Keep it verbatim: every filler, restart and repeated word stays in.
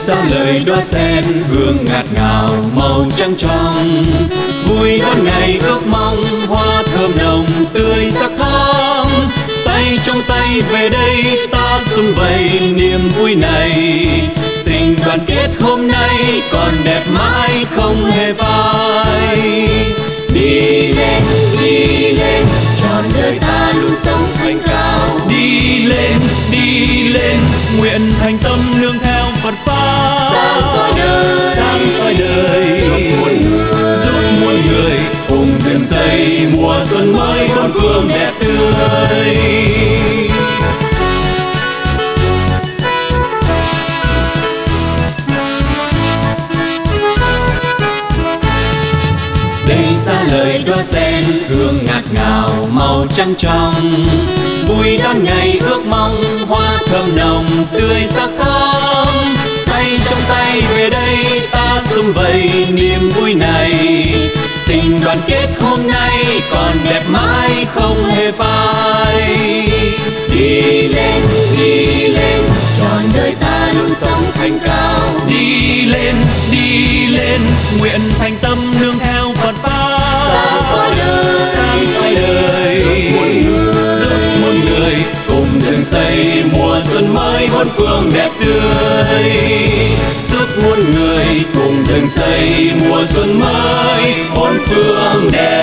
xa lời đóa sen hương ngạt ngào màu trắng trong, vui đón ngày ước mong hoa thơm nồng tươi sắc thắm. Tay trong tay về đây ta sum vầy niềm vui này, tình đoàn kết hôm nay còn đẹp mãi không hề phai. Đi lên, đi lên, trọn đời ta luôn sống thanh cao. Đi lên, đi lên, nguyện thành tâm nương theo Phật pháp. Sáng soi đời, sáng soi đời, giúp muôn người, giúp muôn người cùng dựng xây mùa xuân mới bốn phương đẹp tươi. Đây xa lời đóa sen hương ngạt ngào màu trắng trong, vui đón ngày ước mong hoa thơm nồng tươi sắc thắm. Tay trong tay về đây ta sum vầy niềm vui này, tình đoàn kết hôm nay còn đẹp mãi không hề phai. Đi lên, đi lên, trọn đời ta luôn sống thanh cao. Đi lên, đi lên, nguyện thành tâm nương theo Phật pháp. Sáng soi đời, sáng soi đời, giúp muôn người, giúp muôn người cùng dựng xây mùa xuân mới bốn phương đẹp tươi. Giúp muôn người cùng dựng xây mùa xuân mới bốn phương đẹp